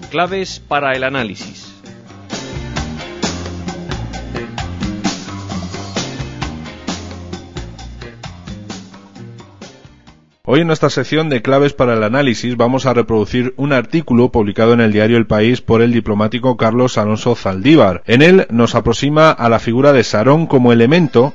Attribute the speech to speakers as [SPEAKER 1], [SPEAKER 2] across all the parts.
[SPEAKER 1] Claves para el análisis.
[SPEAKER 2] Hoy en nuestra sección de Claves para el análisis vamos a reproducir un artículo publicado en el diario El País por el diplomático Carlos Alonso Zaldívar. En él nos aproxima a la figura de Sarón como elemento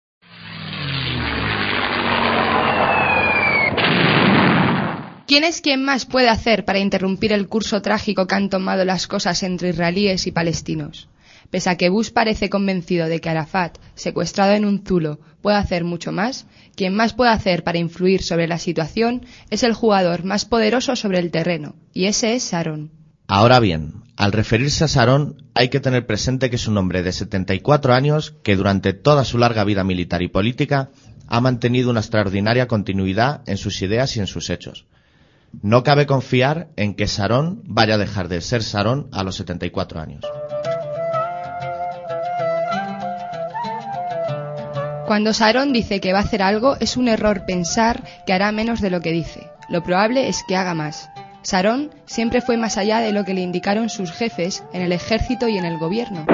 [SPEAKER 3] ¿Quién es quien más puede hacer para interrumpir el curso trágico que han tomado las cosas entre israelíes y palestinos? Pese a que Bush parece convencido de que Arafat, secuestrado en un zulo, puede hacer mucho más, quien más puede hacer para influir sobre la situación es el jugador más poderoso sobre el terreno, y ese es Sarón.
[SPEAKER 4] Ahora bien, al referirse a Sarón hay que tener presente que es un hombre de 74 años que durante toda su larga vida militar y política ha mantenido una extraordinaria continuidad en sus ideas y en sus hechos. No cabe confiar en que Sarón vaya a dejar de ser Sarón a los 74 años.
[SPEAKER 3] Cuando Sarón dice que va a hacer algo, es un error pensar que hará menos de lo que dice. Lo probable es que haga más. Sarón siempre fue más allá de lo que le indicaron sus jefes en el ejército y en el gobierno.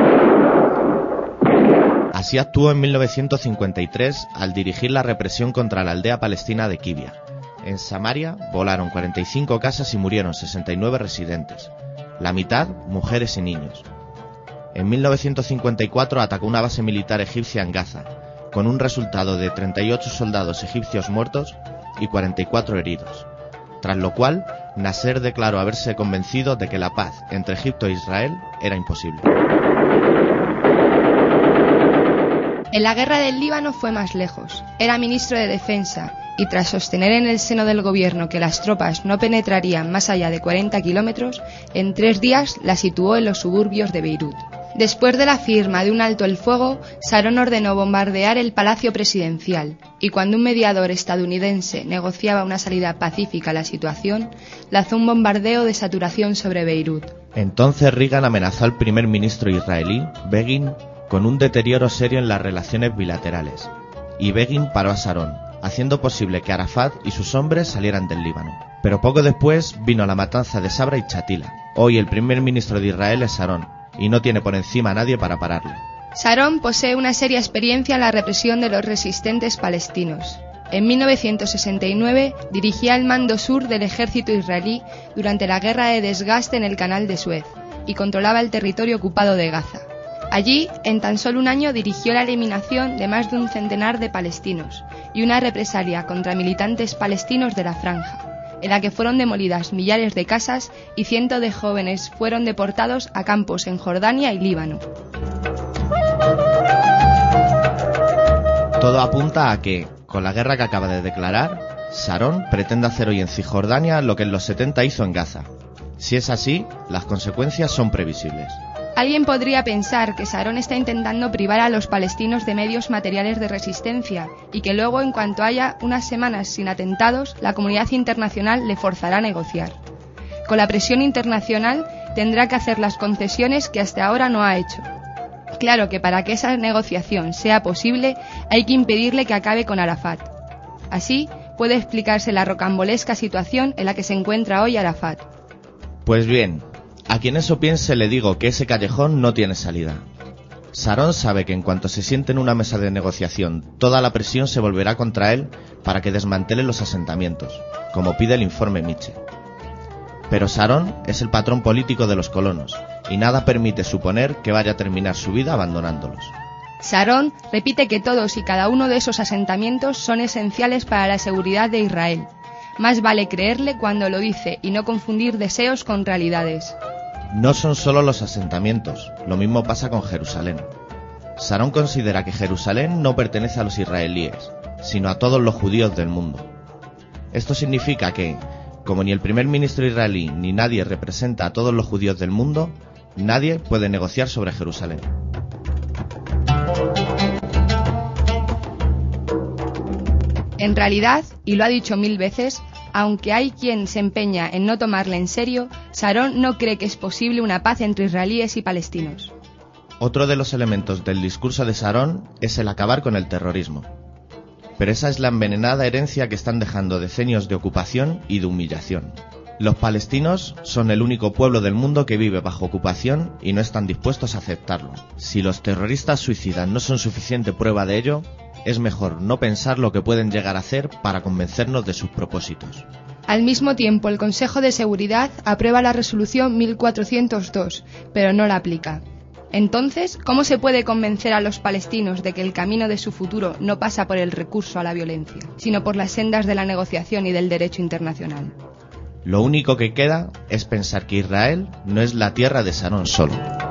[SPEAKER 4] Así actuó en 1953 al dirigir la represión contra la aldea palestina de Kibia. En Samaria volaron 45 casas y murieron 69 residentes, la mitad mujeres y niños. En 1954 atacó una base militar egipcia en Gaza, con un resultado de 38 soldados egipcios muertos y 44 heridos, tras lo cual Nasser declaró haberse convencido de que la paz entre Egipto e Israel era imposible.
[SPEAKER 3] En la guerra del Líbano fue más lejos. Era ministro de Defensa y tras sostener en el seno del gobierno que las tropas no penetrarían más allá de 40 kilómetros, en 3 días la situó en los suburbios de Beirut. Después de la firma de un alto el fuego, Sarón ordenó bombardear el Palacio Presidencial, y cuando un mediador estadounidense negociaba una salida pacífica a la situación, lanzó un bombardeo de saturación sobre Beirut.
[SPEAKER 4] Entonces Reagan amenazó al primer ministro israelí, Begin, con un deterioro serio en las relaciones bilaterales, y Begin paró a Sarón, haciendo posible que Arafat y sus hombres salieran del Líbano. Pero poco después vino la matanza de Sabra y Chatila. Hoy el primer ministro de Israel es Sarón, y no tiene por encima a nadie para pararlo.
[SPEAKER 3] Sarón posee una seria experiencia en la represión de los resistentes palestinos. En 1969 dirigía el mando sur del ejército israelí durante la guerra de desgaste en el canal de Suez y controlaba el territorio ocupado de Gaza. Allí, en tan solo un año, dirigió la eliminación de más de un centenar de palestinos y una represalia contra militantes palestinos de la Franja, en la que fueron demolidas millares de casas y cientos de jóvenes fueron deportados a campos en Jordania y Líbano.
[SPEAKER 4] Todo apunta a que, con la guerra que acaba de declarar, Sarón pretende hacer hoy en Cisjordania lo que en los 70 hizo en Gaza. Si es así, las consecuencias son previsibles.
[SPEAKER 3] Alguien podría pensar que Sarón está intentando privar a los palestinos de medios materiales de resistencia y que luego, en cuanto haya unas semanas sin atentados, la comunidad internacional le forzará a negociar. Con la presión internacional tendrá que hacer las concesiones que hasta ahora no ha hecho. Claro que para que esa negociación sea posible hay que impedirle que acabe con Arafat. Así puede explicarse la rocambolesca situación en la que se encuentra hoy Arafat.
[SPEAKER 4] Pues bien, a quien eso piense le digo que ese callejón no tiene salida. Sarón sabe que en cuanto se siente en una mesa de negociación, toda la presión se volverá contra él para que desmantele los asentamientos, como pide el informe Mitchell. Pero Sarón es el patrón político de los colonos, y nada permite suponer que vaya a terminar su vida abandonándolos.
[SPEAKER 3] Sarón repite que todos y cada uno de esos asentamientos son esenciales para la seguridad de Israel. Más vale creerle cuando lo dice y no confundir deseos con realidades.
[SPEAKER 4] No son solo los asentamientos, lo mismo pasa con Jerusalén. Sarón considera que Jerusalén no pertenece a los israelíes, sino a todos los judíos del mundo. Esto significa que, como ni el primer ministro israelí ni nadie representa a todos los judíos del mundo, nadie puede negociar sobre Jerusalén.
[SPEAKER 3] En realidad, y lo ha dicho 1000 veces, aunque hay quien se empeña en no tomarle en serio, Sarón no cree que es posible una paz entre israelíes y palestinos.
[SPEAKER 4] Otro de los elementos del discurso de Sarón es el acabar con el terrorismo. Pero esa es la envenenada herencia que están dejando decenios de ocupación y de humillación. Los palestinos son el único pueblo del mundo que vive bajo ocupación y no están dispuestos a aceptarlo. Si los terroristas suicidas no son suficiente prueba de ello, es mejor no pensar lo que pueden llegar a hacer para convencernos de sus propósitos.
[SPEAKER 3] Al mismo tiempo, el Consejo de Seguridad aprueba la resolución 1402, pero no la aplica. Entonces, ¿cómo se puede convencer a los palestinos de que el camino de su futuro no pasa por el recurso a la violencia, sino por las sendas de la negociación y del derecho internacional?
[SPEAKER 4] Lo único que queda es pensar que Israel no es la tierra de Sarón solo.